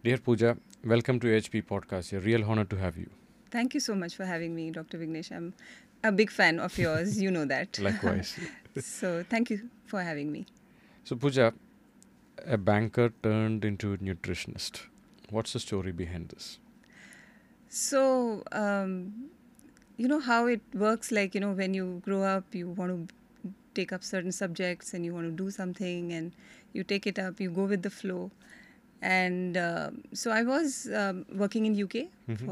Dear Pooja, welcome to HP Podcast. A real honor to have you. Thank you so much for having me, Dr. Vignesh. I'm a big fan of yours. You know that. Likewise. So thank you for having me. So, Pooja, a banker turned into a nutritionist. What's the story behind this? So, you know how it works, like, when you grow up, you want to take up certain subjects and you want to do something and you take it up, you go with the flow. And so I was working in UK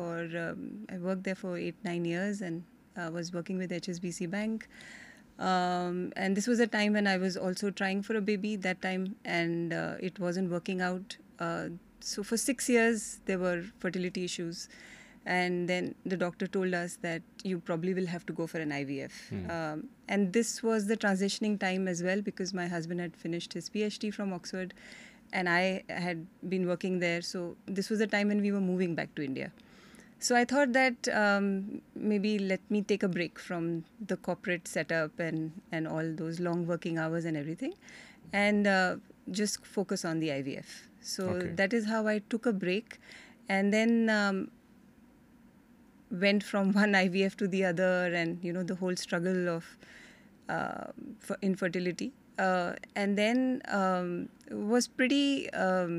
I worked there for 8-9 years, and was working with HSBC Bank. And this was a time when I was also trying for a baby that time, and it wasn't working out. So for 6 years, there were fertility issues. And then the doctor told us that you probably will have to go for an IVF. And this was the transitioning time as well, because my husband had finished his PhD from Oxford and I had been working there. So this was the time when we were moving back to India. So I thought that maybe let me take a break from the corporate setup and all those long working hours and everything, and just focus on the IVF. So that is how I took a break, and then went from one IVF to the other, and the whole struggle of infertility. And then was pretty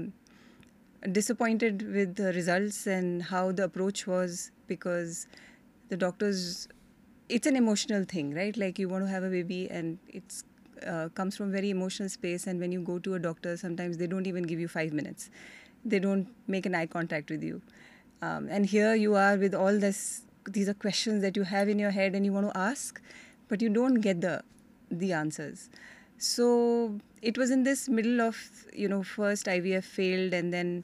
disappointed with the results and how the approach was, because the doctors, it's an emotional thing, right? Like, you want to have a baby and it's comes from very emotional space, and when you go to a doctor, sometimes they don't even give you 5 minutes. They don't make an eye contact with you. And here you are with all this, these are questions that you have in your head and you want to ask, but you don't get the answers. So it was in this middle of, first IVF failed, and then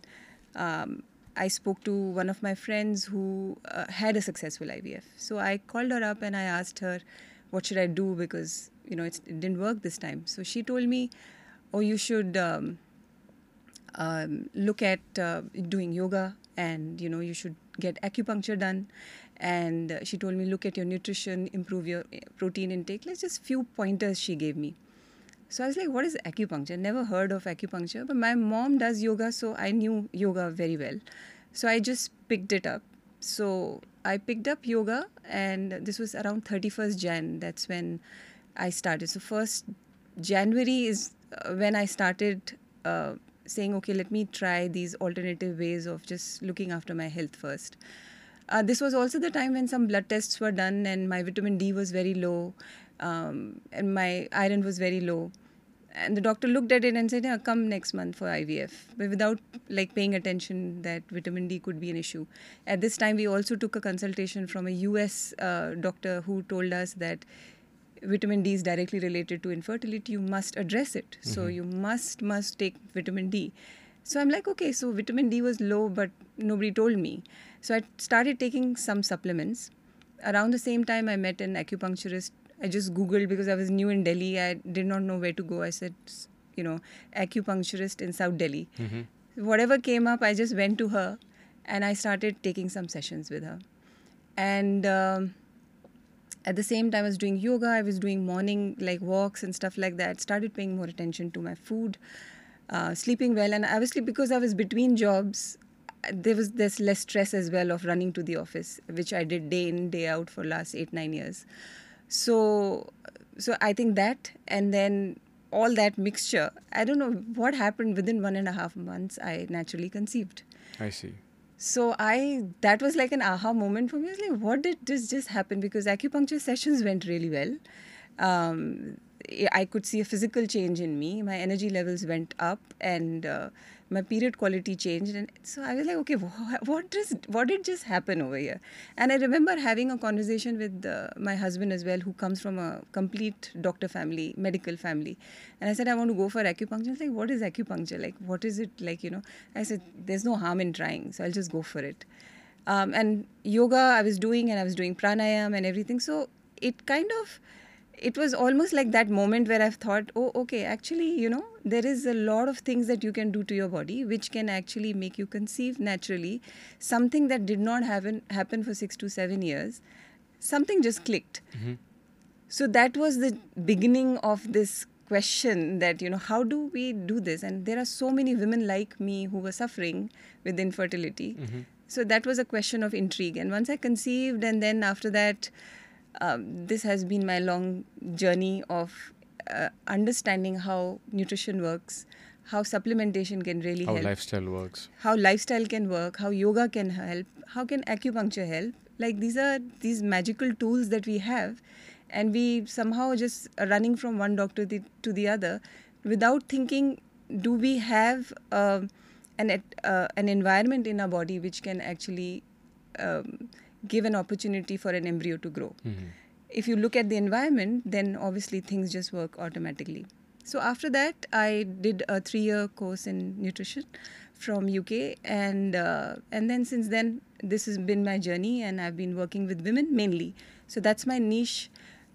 I spoke to one of my friends who had a successful IVF. So I called her up and I asked her, what should I do? Because, it didn't work this time. So she told me, oh, you should look at doing yoga, and, you should get acupuncture done. And she told me, look at your nutrition, improve your protein intake. Like, just few pointers she gave me. So I was like, what is acupuncture? Never heard of acupuncture, but my mom does yoga, so I knew yoga very well. So I just picked it up. So I picked up yoga, and this was around 31st Jan. That's when I started. So 1st January is when I started saying, okay, let me try these alternative ways of just looking after my health first. This was also the time when some blood tests were done, and my vitamin D was very low, and my iron was very low. And the doctor looked at it and said, yeah, come next month for IVF, but without paying attention that vitamin D could be an issue. At this time, we also took a consultation from a US doctor who told us that vitamin D is directly related to infertility. You must address it. So you must take vitamin D. So I'm like, okay, so vitamin D was low, but nobody told me. So I started taking some supplements. Around the same time, I met an acupuncturist. I just Googled, because I was new in Delhi. I did not know where to go. I said, acupuncturist in South Delhi. Whatever came up, I just went to her and I started taking some sessions with her. And at the same time, I was doing yoga. I was doing morning walks and stuff like that. Started paying more attention to my food, sleeping well. And obviously, because I was between jobs, there's less stress as well of running to the office, which I did day in, day out for last 8-9 years. So I think that, and then all that mixture, I don't know what happened. Within 1.5 months, I naturally conceived. I see. So that was like an aha moment for me. I was like, what did this just happen? Because acupuncture sessions went really well. I could see a physical change in me. My energy levels went up, and my period quality changed. And so I was like, okay, what did just happen over here? And I remember having a conversation with my husband as well, who comes from a complete doctor family, medical family. And I said, I want to go for acupuncture. I was like, what is acupuncture? Like, what is it like, I said, there's no harm in trying, so I'll just go for it. And yoga I was doing, and I was doing pranayam and everything. So it was almost like that moment where I've thought, oh, okay, actually, there is a lot of things that you can do to your body which can actually make you conceive naturally. Something that did not happen for 6 to 7 years, something just clicked. So that was the beginning of this question that, how do we do this? And there are so many women like me who were suffering with infertility. So that was a question of intrigue. And once I conceived, and then after that, this has been my long journey of understanding how nutrition works, how supplementation can really How help, lifestyle works. how lifestyle can work, how yoga can help, how can acupuncture help. Like, these are these magical tools that we have, and we somehow just are running from one doctor to the other without thinking, do we have an environment in our body which can actually give an opportunity for an embryo to grow. If you look at the environment, then obviously things just work automatically. So after that, I did a 3-year course in nutrition from UK, and then since then, this has been my journey, and I've been working with women mainly. So that's my niche.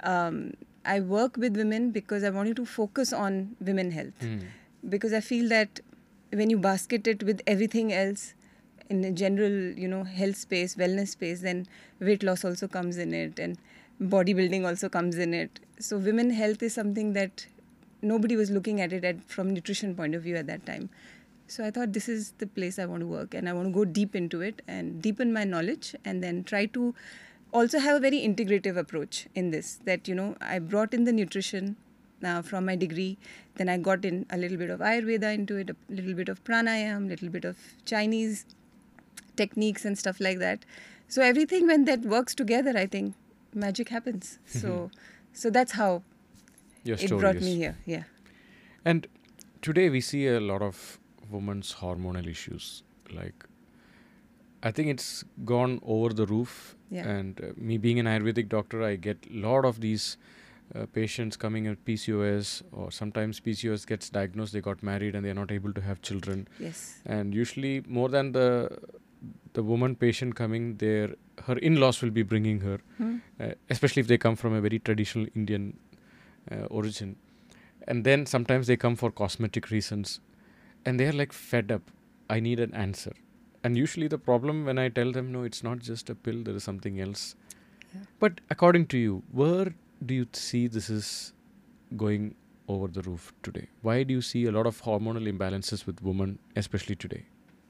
I work with women because I wanted to focus on women health, because I feel that when you basket it with everything else in a general, health space, wellness space, then weight loss also comes in it, and bodybuilding also comes in it. So women health is something that nobody was looking at it from nutrition point of view at that time. So I thought, this is the place I want to work, and I want to go deep into it and deepen my knowledge, and then try to also have a very integrative approach in this, that, I brought in the nutrition from my degree, then I got in a little bit of Ayurveda into it, a little bit of pranayam, a little bit of Chinese techniques and stuff like that. So everything, when that works together, I think magic happens. So that's how Your it story brought is. me here. Yeah. And today we see a lot of women's hormonal issues. Like, I think it's gone over the roof. Yeah. And me being an Ayurvedic doctor, I get a lot of these patients coming with PCOS, or sometimes PCOS gets diagnosed, they got married and they're not able to have children. Yes. And usually more than the woman patient coming, her in-laws will be bringing her, especially if they come from a very traditional Indian origin. And then sometimes they come for cosmetic reasons, and they're like fed up. I need an answer. And usually the problem, when I tell them, no, it's not just a pill, there is something else. Yeah. But according to you, where do you see this is going over the roof today? Why do you see a lot of hormonal imbalances with women, especially today?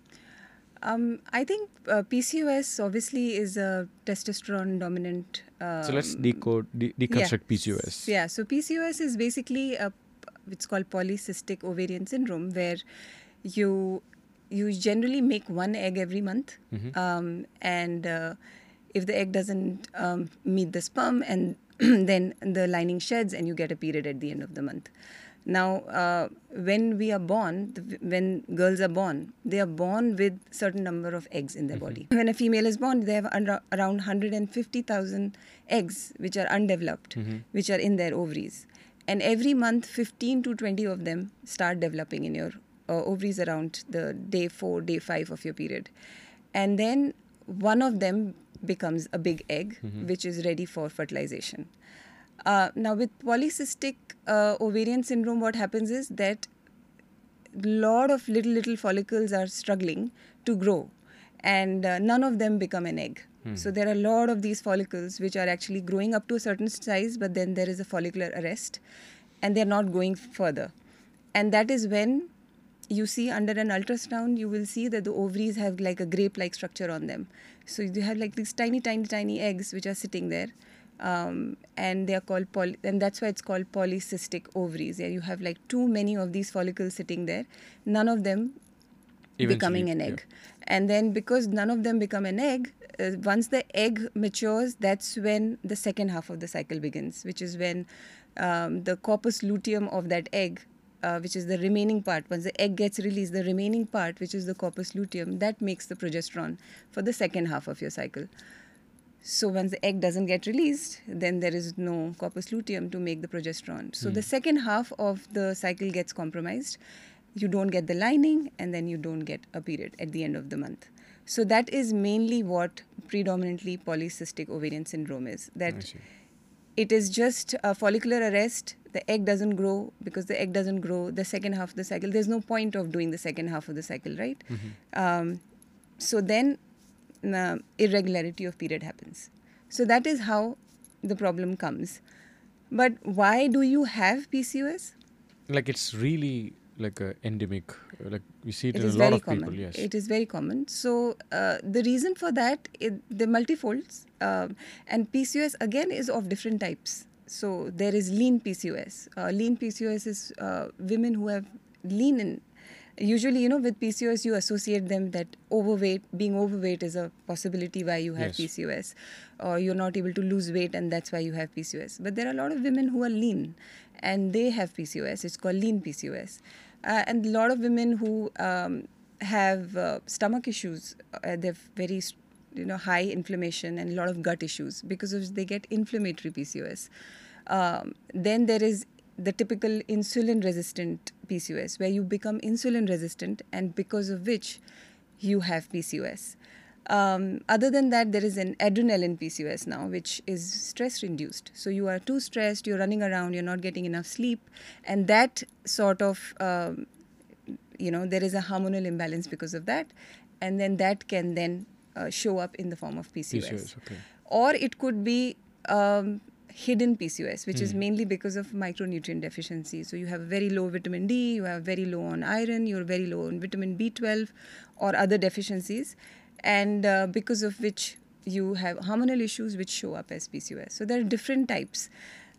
I think PCOS obviously is a testosterone dominant. So let's deconstruct PCOS. Yeah, so PCOS is basically it's called polycystic ovarian syndrome, where you generally make one egg every month, and if the egg doesn't meet the sperm, and then the lining sheds and you get a period at the end of the month. Now, when we are born, when girls are born, they are born with certain number of eggs in their body. When a female is born, they have around 150,000 eggs which are undeveloped, which are in their ovaries. And every month, 15 to 20 of them start developing in your ovaries around the day 4, day 5 of your period. And then one of them becomes a big egg, which is ready for fertilization. Now, with polycystic ovarian syndrome, what happens is that a lot of little follicles are struggling to grow, and none of them become an egg. So there are a lot of these follicles which are actually growing up to a certain size, but then there is a follicular arrest, and they're not going further. And that is when you see under an ultrasound, you will see that the ovaries have like a grape-like structure on them. So you have like these tiny eggs which are sitting there. And they are called and that's why it's called polycystic ovaries. Yeah, you have like too many of these follicles sitting there, none of them becoming an egg. And then because none of them become an egg, once the egg matures, that's when the second half of the cycle begins, which is when the corpus luteum of that egg, which is the remaining part, once the egg gets released, the remaining part, which is the corpus luteum, that makes the progesterone for the second half of your cycle. So once the egg doesn't get released, then there is no corpus luteum to make the progesterone. So the second half of the cycle gets compromised. You don't get the lining, and then you don't get a period at the end of the month. So that is mainly what predominantly polycystic ovarian syndrome is. That it is just a follicular arrest. The egg doesn't grow. Because the egg doesn't grow, the second half of the cycle, there's no point of doing the second half of the cycle, right? So then irregularity of period happens. So that is how the problem comes. But why do you have PCOS? Like it's really like a endemic. Like we see it It in a is lot very of common. people. Yes. It is very common. So the reason for that, the multifolds, and PCOS again is of different types. So there is lean PCOS. Lean PCOS is women who have lean in. Usually, with PCOS, you associate them that being overweight is a possibility why you have Yes. PCOS, or you're not able to lose weight and that's why you have PCOS. But there are a lot of women who are lean and they have PCOS. It's called lean PCOS. And a lot of women who have stomach issues, they have very high inflammation and a lot of gut issues because of they get inflammatory PCOS. Then there is the typical insulin resistant PCOS where you become insulin resistant and because of which you have PCOS. Other than that, there is an adrenaline PCOS now, which is stress induced. So you are too stressed, you're running around, you're not getting enough sleep, and that sort of, there is a hormonal imbalance because of that, and then that can then show up in the form of PCOS. Okay. Or it could be hidden PCOS, which is mainly because of micronutrient deficiency. So you have very low vitamin D, you have very low on iron, you're very low on vitamin B12 or other deficiencies, and because of which you have hormonal issues which show up as PCOS. So there are different types.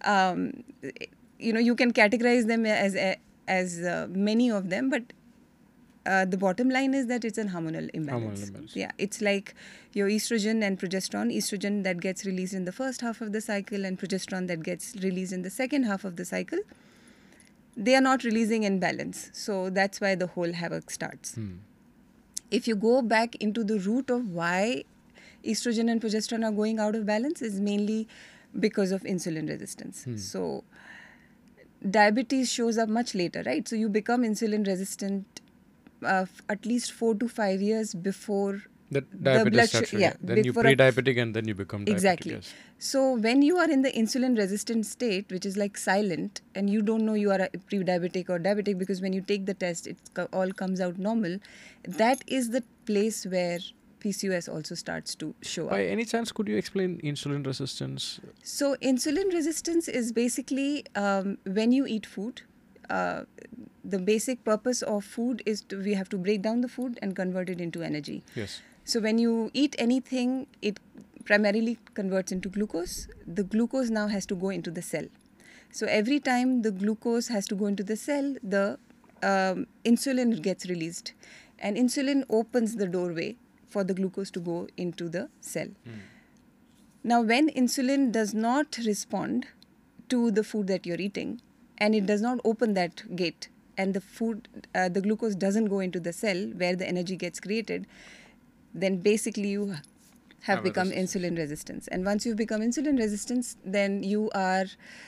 You can categorize them as many of them, but the bottom line is that it's a hormonal imbalance. Yeah, it's like your estrogen and progesterone. Estrogen that gets released in the first half of the cycle and progesterone that gets released in the second half of the cycle. They are not releasing in balance. So that's why the whole havoc starts. If you go back into the root of why estrogen and progesterone are going out of balance is mainly because of insulin resistance. So diabetes shows up much later, right? So you become insulin resistant at least 4 to 5 years before the diabetes starts. Then you pre-diabetic and then you become diabetic. Exactly. Yes. So when you are in the insulin resistant state, which is like silent, and you don't know you are a pre-diabetic or diabetic because when you take the test, it all comes out normal. That is the place where PCOS also starts to show up. By any chance, could you explain insulin resistance? So insulin resistance is basically when you eat food, the basic purpose of food is we have to break down the food and convert it into energy. Yes. So when you eat anything, it primarily converts into glucose. The glucose now has to go into the cell. So every time the glucose has to go into the cell, the insulin gets released. And insulin opens the doorway for the glucose to go into the cell. Now when insulin does not respond to the food that you're eating, and it does not open that gate, and the glucose doesn't go into the cell where the energy gets created, then basically you have become insulin resistant. And once you've become insulin resistant, then you are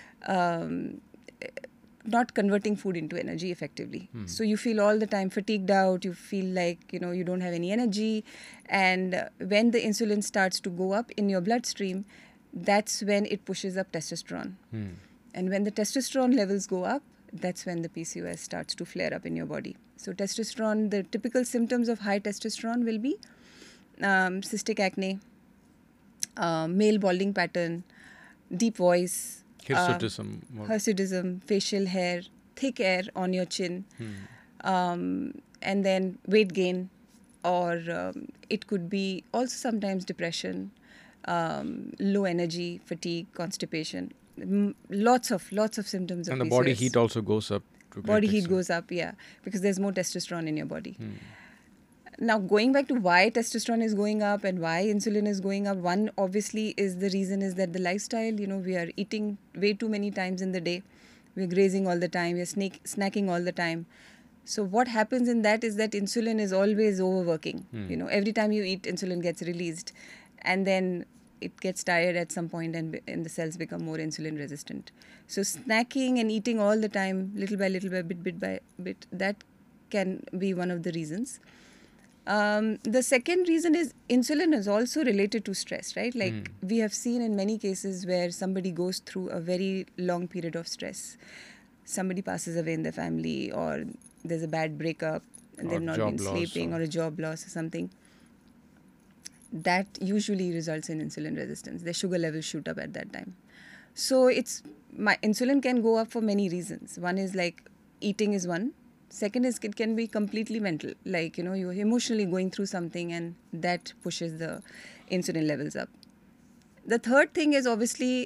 not converting food into energy effectively. So you feel all the time fatigued out, you feel like, you don't have any energy. And when the insulin starts to go up in your bloodstream, that's when it pushes up testosterone. And when the testosterone levels go up, that's when the PCOS starts to flare up in your body. So testosterone, the typical symptoms of high testosterone will be cystic acne, male balding pattern, deep voice, hirsutism, facial hair, thick hair on your chin, and then weight gain, or it could be also sometimes depression, low energy, fatigue, constipation. Lots of symptoms of PCOS. And the body heat also goes up. Body heat goes up, yeah, because there's more testosterone in your body. Now, going back to why testosterone is going up and why insulin is going up, one obviously is the reason is that the lifestyle, we are eating way too many times in the day. We're grazing all the time. We're snacking all the time. So what happens in that is that insulin is always overworking. Every time you eat, insulin gets released. And then it gets tired at some point and the cells become more insulin resistant. So snacking and eating all the time, little by little, bit by bit, that can be one of the reasons. The second reason is insulin is also related to stress, right? Like we have seen in many cases where somebody goes through a very long period of stress. Somebody passes away in the family, or there's a bad breakup and they've not been sleeping, or a job loss or something. That usually results in insulin resistance. Their sugar levels shoot up at that time. So insulin can go up for many reasons. One is like eating is one. Second is it can be completely mental, like, you know, you're emotionally going through something and that pushes the insulin levels up. The third thing is obviously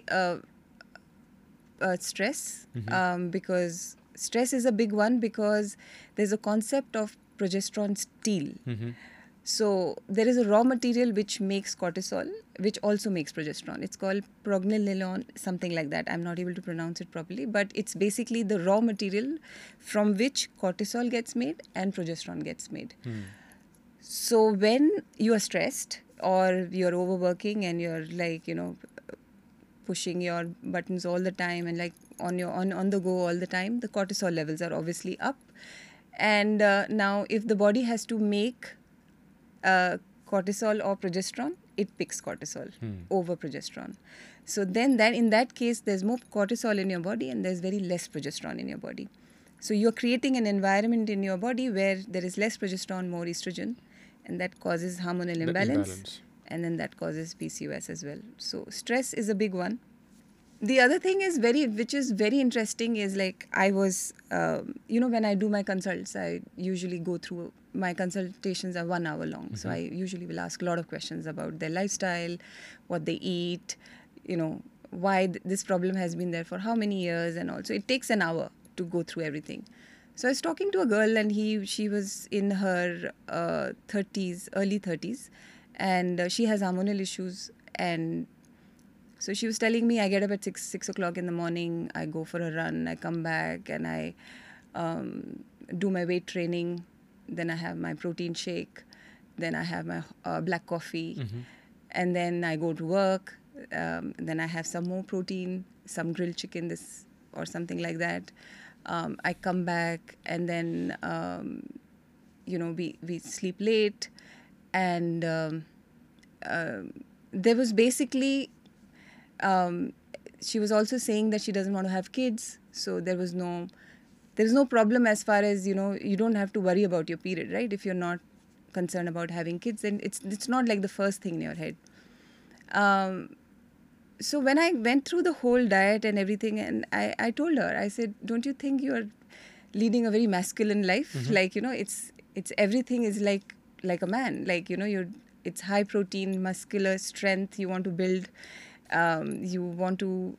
stress, because stress is a big one, because there's a concept of progesterone steal. So there is a raw material which makes cortisol, which also makes progesterone. It's called pregnenolone, something like that. I'm not able to pronounce it properly, but it's basically the raw material from which cortisol gets made and progesterone gets made. So when you are stressed or you're overworking and you're like, you know, pushing your buttons all the time and like on the go all the time, the cortisol levels are obviously up. And now if the body has to make cortisol or progesterone, it picks cortisol over progesterone. So then that in that case, there's more cortisol in your body and there's very less progesterone in your body. So you're creating an environment in your body where there is less progesterone, more estrogen, and that causes hormonal imbalance. And then that causes PCOS as well. So stress is a big one. The other thing is which is very interesting is like I was, you know, when I do my consults, I usually go through, my consultations are 1 hour long. So I usually will ask a lot of questions about their lifestyle, what they eat, you know, why this problem has been there for how many years and all. So it takes an hour to go through everything. So I was talking to a girl and she was in her 30s, early 30s, and she has hormonal issues. And so she was telling me, I get up at 6 o'clock in the morning, I go for a run, I come back and I do my weight training, then I have my protein shake, then I have my black coffee, and then I go to work, then I have some more protein, some grilled chicken or something like that. I come back and then, you know, we sleep late. And there was basically, she was also saying that she doesn't want to have kids. So there's no problem as far as, you know, you don't have to worry about your period, right? If you're not concerned about having kids, then it's not like the first thing in your head. So when I went through the whole diet and everything, and I told her, I said, don't you think you're leading a very masculine life? Like, you know, it's everything is like a man. Like, you know, it's high protein, muscular strength you want to build. You want to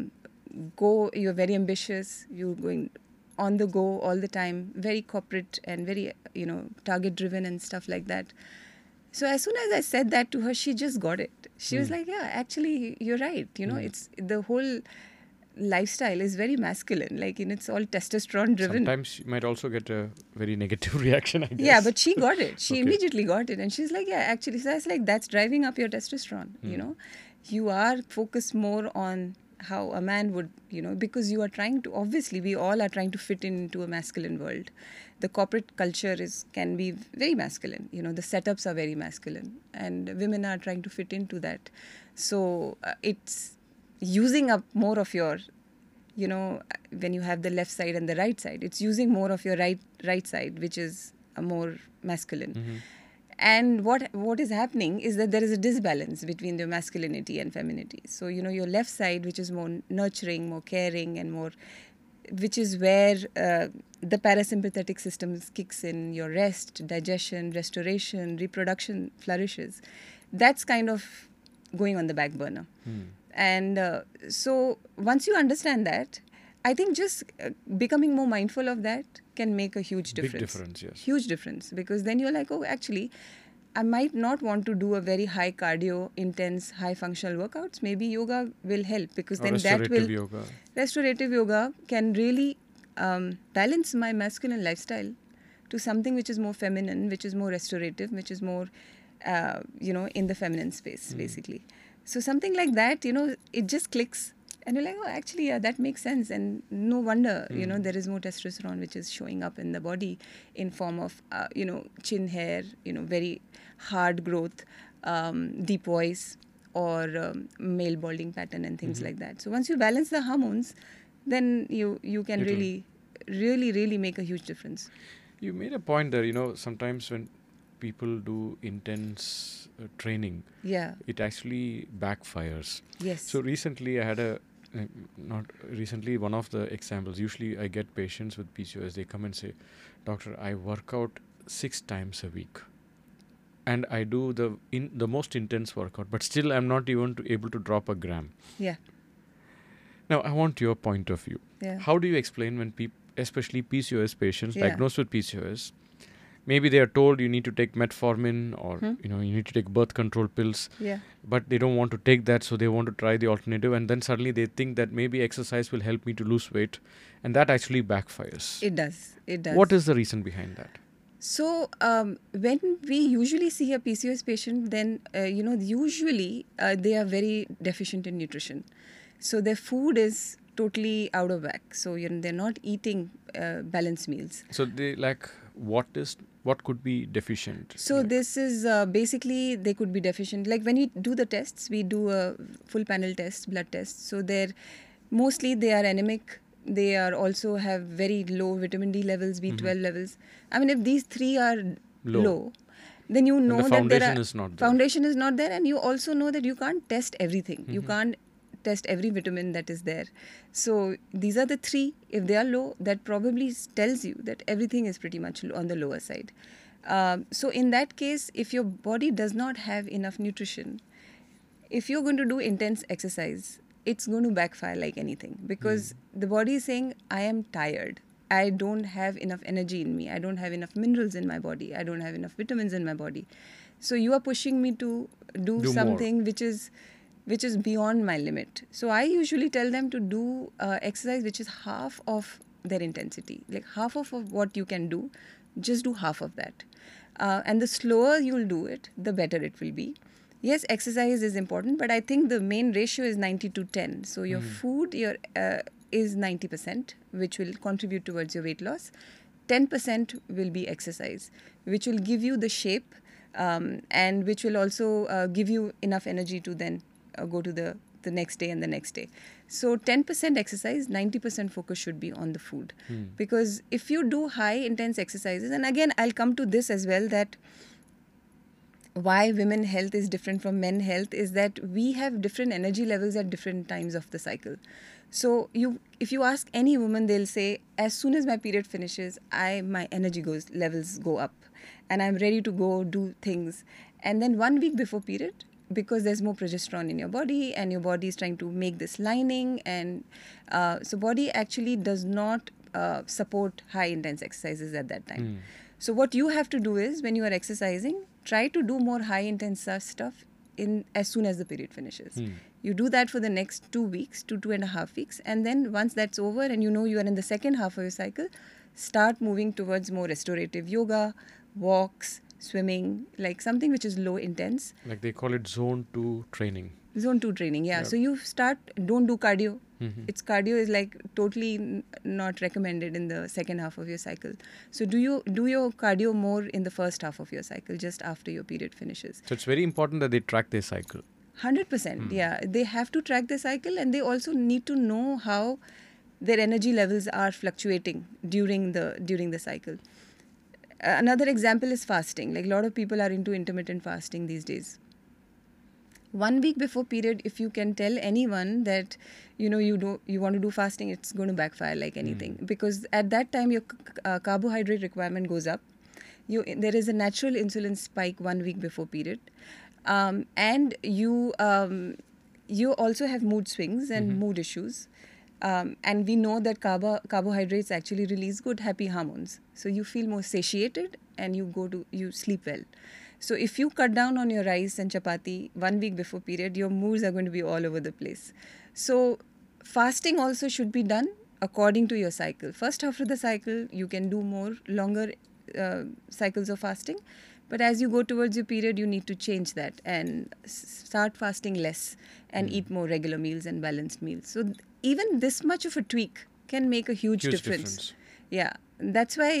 go, you're very ambitious, you're going on the go all the time, very corporate and very, you know, target driven and stuff like that. So as soon as I said that to her, she just got it. She was like, yeah, actually, you're right. You know, it's the whole lifestyle is very masculine. Like, you know, it's all testosterone driven. Sometimes you might also get a very negative reaction, I guess. Yeah, but she got it. She immediately got it. And she's like, yeah, actually. So I was like, that's driving up your testosterone, you know. You are focused more on how a man would, you know, because you are trying to, obviously, we all are trying to fit into a masculine world. The corporate culture can be very masculine. You know, the setups are very masculine. And women are trying to fit into that. So it's using up more of your, you know, when you have the left side and the right side, it's using more of your right side, which is a more masculine. And what is happening is that there is a disbalance between the masculinity and femininity. So, you know, your left side, which is more nurturing, more caring, and more, which is where the parasympathetic system kicks in, your rest, digestion, restoration, reproduction flourishes. That's kind of going on the back burner. And so once you understand that, I think just becoming more mindful of that can make a huge difference. Big difference, yes. Huge difference, because then you're like, oh, actually, I might not want to do a very high cardio, intense, high functional workouts. Maybe yoga will help, because then restorative yoga can really balance my masculine lifestyle to something which is more feminine, which is more restorative, which is more, you know, in the feminine space, basically. So something like that, you know, it just clicks. And you're like, oh, actually, yeah, that makes sense. And no wonder, you know, there is more testosterone which is showing up in the body in form of, you know, chin hair, you know, very hard growth, deep voice, or male balding pattern and things like that. So once you balance the hormones, then you can really make a huge difference. You made a point there, you know, sometimes when people do intense training, it actually backfires. Yes. So recently I had a not recently, one of the examples, usually I get patients with PCOS, they come and say, doctor, I work out 6 times a week and I do the most intense workout, but still I'm not even able to drop a gram. Yeah. Now I want your point of view. Yeah. How do you explain when people, especially PCOS patients diagnosed with PCOS, maybe they are told you need to take metformin or you need to take birth control pills, but they don't want to take that, so they want to try the alternative, and then suddenly they think that maybe exercise will help me to lose weight, and that actually backfires. It does. What is the reason behind that? So when we usually see a PCOS patient, then usually they are very deficient in nutrition. So their food is totally out of whack. So they're not eating balanced meals. So they what could be deficient? So this is basically they could be deficient. Like when we do the tests, we do a full panel test, blood test. So mostly they are anemic. They are also have very low vitamin D levels, B12 levels. I mean, if these three are low, then you know that foundation is not there, and you also know that you can't test everything. You can't test every vitamin that is there. So these are the three. If they are low, that probably tells you that everything is pretty much on the lower side. So in that case, if your body does not have enough nutrition, if you're going to do intense exercise, it's going to backfire like anything, because the body is saying, I am tired. I don't have enough energy in me. I don't have enough minerals in my body. I don't have enough vitamins in my body. So you are pushing me to do something more, which is beyond my limit. So I usually tell them to do exercise which is half of their intensity, like half of what you can do, just do half of that. And the slower you'll do it, the better it will be. Yes, exercise is important, but I think the main ratio is 90-10. So your food is 90%, which will contribute towards your weight loss. 10% will be exercise, which will give you the shape and which will also give you enough energy to then go to the next day and the next day. So 10% exercise, 90% focus should be on the food. Because if you do high intense exercises, and again, I'll come to this as well, that why women health is different from men health is that we have different energy levels at different times of the cycle. So if you ask any woman, they'll say, as soon as my period finishes, my energy levels go up and I'm ready to go do things. And then 1 week before period, because there's more progesterone in your body and your body is trying to make this lining, and so body actually does not support high intense exercises at that time. So what you have to do is, when you are exercising, try to do more high intense stuff as soon as the period finishes. You do that for the next 2 weeks to 2.5 weeks, and then once that's over and you are in the second half of your cycle, start moving towards more restorative yoga, walks, swimming, like something which is low intense. Like they call it zone 2 training. Zone 2 training, yeah. So you don't do cardio. Cardio is like totally not recommended in the second half of your cycle. So do your cardio more in the first half of your cycle, just after your period finishes. So it's very important that they track their cycle. 100%, yeah. They have to track their cycle, and they also need to know how their energy levels are fluctuating during the cycle. Another example is fasting. Like a lot of people are into intermittent fasting these days. 1 week before period, if you can tell anyone that you want to do fasting, it's going to backfire like anything, because at that time your carbohydrate requirement goes up. There is a natural insulin spike 1 week before period, and you also have mood swings and mood issues. And we know that carbohydrates actually release good happy hormones. So you feel more satiated and you sleep well. So if you cut down on your rice and chapati 1 week before period, your moods are going to be all over the place. So fasting also should be done according to your cycle. First half of the cycle, you can do more longer cycles of fasting. But as you go towards your period, you need to change that and start fasting less and eat more regular meals and balanced meals. So even this much of a tweak can make a huge difference. Yeah, that's why,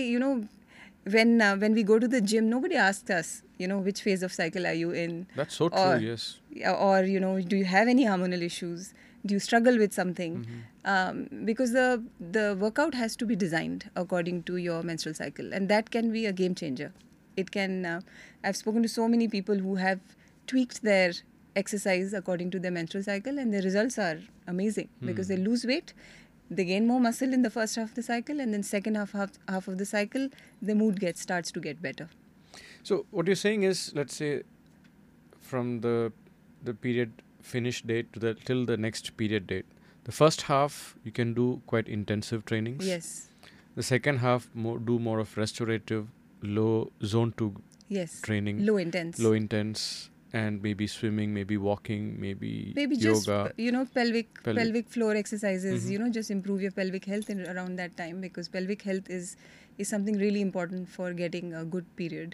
when we go to the gym, nobody asks us, which phase of cycle are you in? That's so true, yes. Or, do you have any hormonal issues? Do you struggle with something? Because the workout has to be designed according to your menstrual cycle, and that can be a game changer. It can, I've spoken to so many people who have tweaked their exercise according to their menstrual cycle, and their results are amazing because they lose weight, they gain more muscle in the first half of the cycle, and then second half of the cycle, the mood starts to get better. So what you're saying is, let's say, from the period finish date to till the next period date, the first half you can do quite intensive trainings. Yes. The second half do more of restorative, low zone 2 training. Low intense. And maybe swimming, maybe walking, maybe yoga. Just, pelvic floor exercises, Mm-hmm. just improve your pelvic health around that time, because pelvic health is something really important for getting a good period.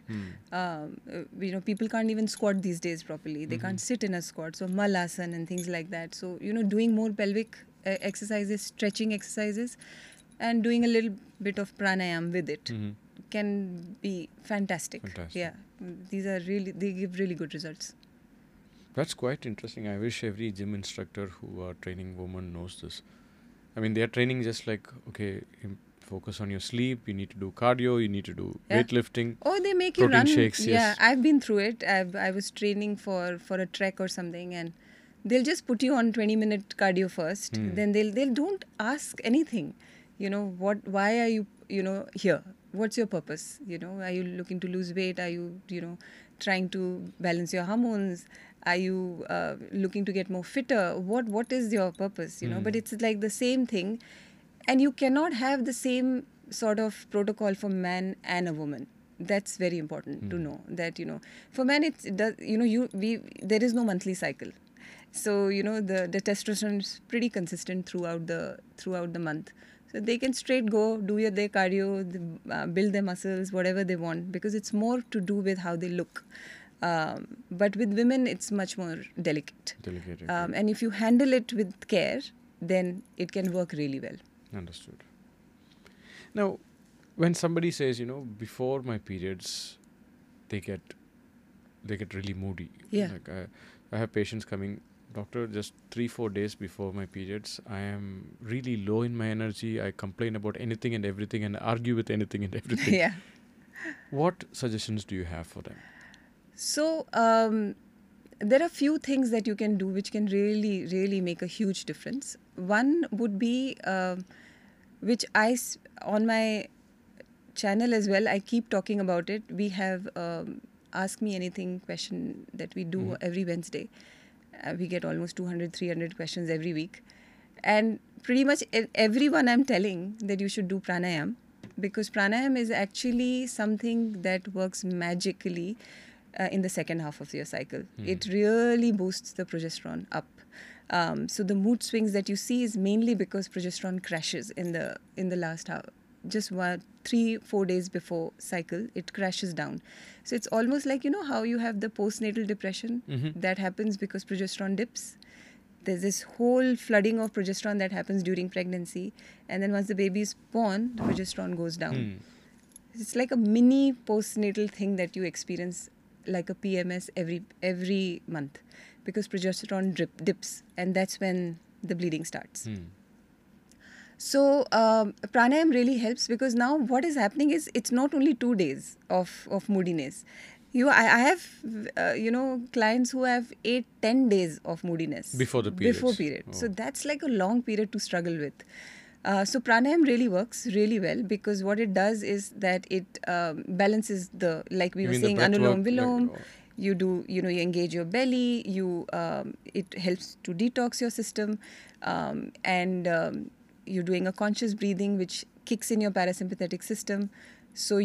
People can't even squat these days properly. They can't sit in a squat. So malasana and things like that. So, doing more pelvic exercises, stretching exercises, and doing a little bit of pranayam with it can be fantastic. Yeah, they give really good results. That's quite interesting. I wish every gym instructor who are training women knows this. I mean, they are training just like, okay, focus on your sleep, you need to do cardio, you need to do weightlifting. Or they make you run. Shakes, yes. I've been through it. I was training for a trek or something, and they'll just put you on 20-minute cardio first. Then they'll don't ask anything. Why are you, here? What's your purpose? Are you looking to lose weight? Are you, trying to balance your hormones? Are you looking to get more fitter? What is your purpose? But it's like the same thing, and you cannot have the same sort of protocol for man and a woman. That's very important to know that, for men there is no monthly cycle. So, the testosterone is pretty consistent throughout the month. So they can straight go, do their cardio, build their muscles, whatever they want, because it's more to do with how they look. But with women, it's much more delicate. And if you handle it with care, then it can work really well. Understood. Now, when somebody says, before my periods, they get really moody. Yeah. Like I have patients coming, doctor, just 3-4 days before my periods, I am really low in my energy. I complain about anything and everything and argue with anything and everything. Yeah. What suggestions do you have for them? So, there are few things that you can do which can really, really make a huge difference. One would be, which on my channel as well, I keep talking about it. We have Ask Me Anything question that we do every Wednesday. We get almost 200-300 questions every week. And pretty much everyone I'm telling that you should do pranayam, because pranayam is actually something that works magically in the second half of your cycle. It really boosts the progesterone up. So the mood swings that you see is mainly because progesterone crashes in the last half. Just 3-4 days before cycle, it crashes down. So it's almost like, how you have the postnatal depression that happens because progesterone dips. There's this whole flooding of progesterone that happens during pregnancy. And then once the baby is born, the progesterone goes down. It's like a mini postnatal thing that you experience, like a PMS every month, because progesterone dips, and that's when the bleeding starts. So pranayam really helps, because now what is happening is it's not only 2 days of moodiness. I have clients who have 8-10 days of moodiness before the period. Oh. So that's like a long period to struggle with. So pranayam really works really well, because what it does is that it balances like we were saying, Anulom Vilom. You engage your belly. It helps to detox your system, and you're doing a conscious breathing, which kicks in your parasympathetic system. So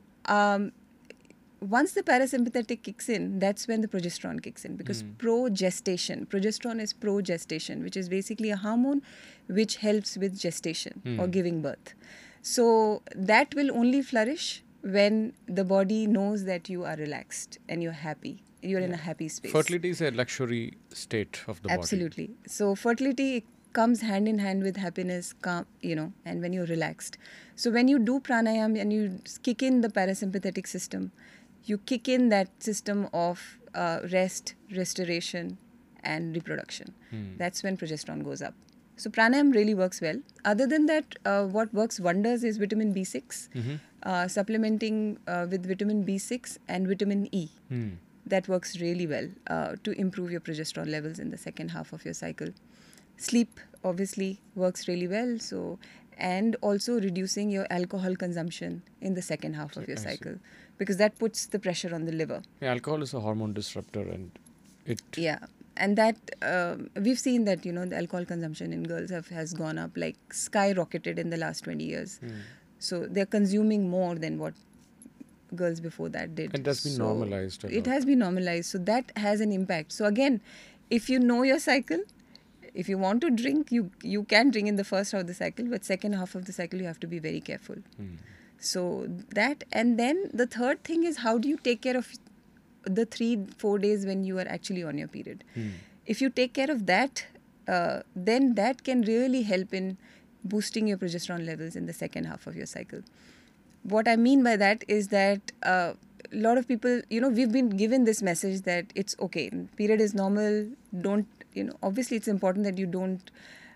once the parasympathetic kicks in, that's when the progesterone kicks in, because progesterone is progestation, which is basically a hormone which helps with gestation or giving birth. So that will only flourish when the body knows that you are relaxed and you're happy. You're in a happy space. Fertility is a luxury state of the body. Absolutely. So fertility comes hand in hand with happiness, calm, and when you're relaxed. So when you do pranayam and you kick in the parasympathetic system, you kick in that system of rest, restoration, and reproduction. That's when progesterone goes up. So pranayam really works well. Other than that, what works wonders is vitamin B6, supplementing with vitamin B6 and vitamin E. that works really well to improve your progesterone levels in the second half of your cycle. Sleep obviously works really well. So, and also reducing your alcohol consumption in the second half of your cycle, because that puts the pressure on the liver. Yeah, alcohol is a hormone disruptor, and it. Yeah, and that we've seen that the alcohol consumption in girls has gone up, like skyrocketed in the last 20 years. So they're consuming more than what girls before that did. And that's been normalized. It has been normalized. So that has an impact. So again, if you know your cycle, if you want to drink, you can drink in the first half of the cycle, but second half of the cycle you have to be very careful. So that, and then the third thing is, how do you take care of the 3-4 days when you are actually on your period? If you take care of that, then that can really help in boosting your progesterone levels in the second half of your cycle. What I mean by that is that a lot of people, we've been given this message that it's okay, period is normal, don't, obviously it's important that you don't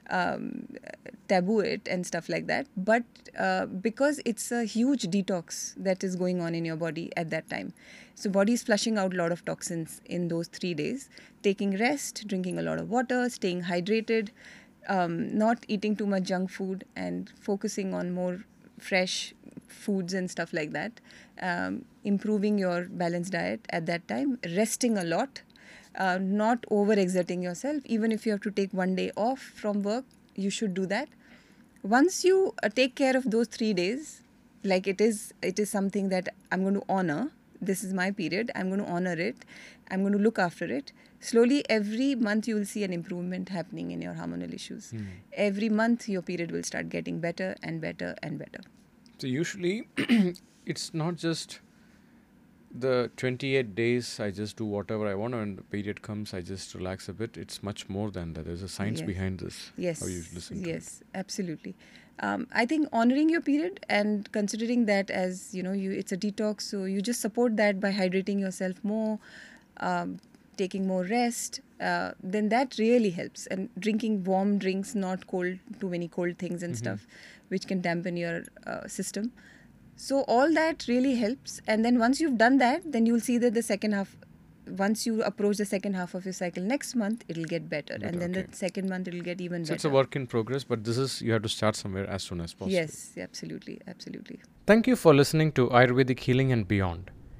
taboo it and stuff like that, but because it's a huge detox that is going on in your body at that time. So body is flushing out a lot of toxins in those 3 days, taking rest, drinking a lot of water, staying hydrated, not eating too much junk food, and focusing on more fresh foods and stuff like that, improving your balanced diet at that time, resting a lot, not overexerting yourself. Even if you have to take 1 day off from work, you should do that. Once you take care of those 3 days, like it is something that I'm going to honor. This is my period. I'm going to honor it. I'm going to look after it. Slowly, every month you will see an improvement happening in your hormonal issues. Every month your period will start getting better and better and better. So usually, it's not just the 28 days I just do whatever I want, and the period comes, I just relax a bit. It's much more than that. There's a science behind this. Yes. How you listen to it. Absolutely. I think honoring your period and considering that as, it's a detox, so you just support that by hydrating yourself more, taking more rest, then that really helps. And drinking warm drinks, not too many cold things and stuff, which can dampen your system. So all that really helps. And then once you've done that, then you'll see that the second half, once you approach the second half of your cycle next month, it'll get better. And then the second month, it'll get even better. It's a work in progress, but you have to start somewhere as soon as possible. Yes, absolutely. Thank you for listening to Ayurvedic Healing and Beyond.